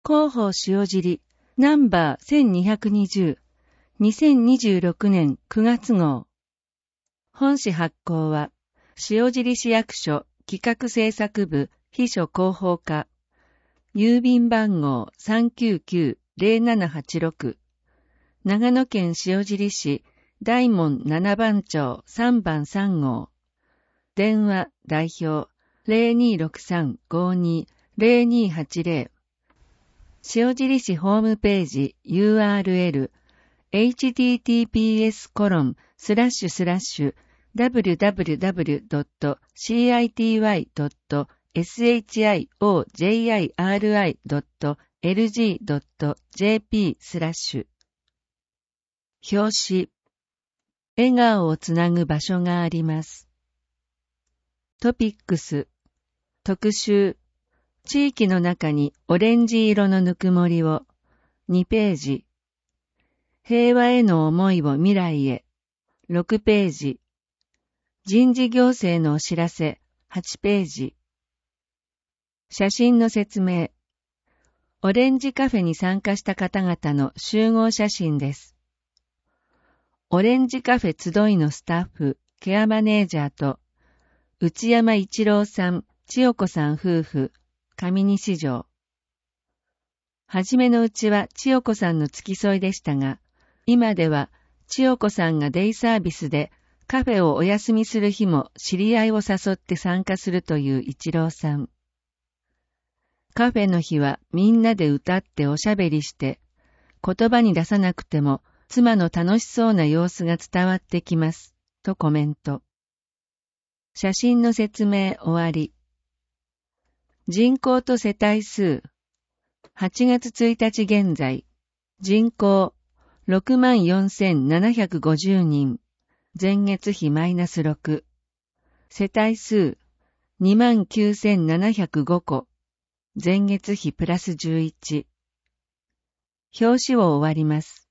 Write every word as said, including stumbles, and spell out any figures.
広報塩尻、ナンバーせんにひゃくにじゅう、にせんにじゅうろくねんくがつ号。本誌発行は、塩尻市役所企画制作部秘書広報課、郵便番号 さんきゅうきゅうゼロななはちろく、長野県塩尻市大門ななばん町さんばんさん号。電話代表 ゼロにーろくさんごーにーゼロにーはちゼロ。塩尻市ホームページ ユーアールエル エイチティーティーピーエスコロンスラッシュスラッシュダブリュダブリュダブリュドットシーアイティーワイドットエスエイチアイオージェイアイアールアイドットエルジードットジェーピースラッシュ。表紙。笑顔をつなぐ場所があります。トピックス。特集。地域の中にオレンジ色のぬくもりを。にページ。平和への思いを未来へ。ろくページ。人事行政のお知らせ。はちページ。写真の説明。オレンジカフェに参加した方々の集合写真です。オレンジカフェ集いのスタッフ、ケアマネージャーと、内山一郎さん、千代子さん夫婦、上西城。はじめのうちは千代子さんの付き添いでしたが、今では千代子さんがデイサービスでカフェをお休みする日も知り合いを誘って参加するという一郎さん。カフェの日はみんなで歌っておしゃべりして、言葉に出さなくても妻の楽しそうな様子が伝わってきます、とコメント。写真の説明終わり。人口と世帯数。はちがつついたち現在、人口 ろくまんよんせんななひゃくごじゅうにん、前月比マイナスろく。世帯数 にまんきゅうせんななひゃくごこ、前月比プラスじゅういち。表紙を終わります。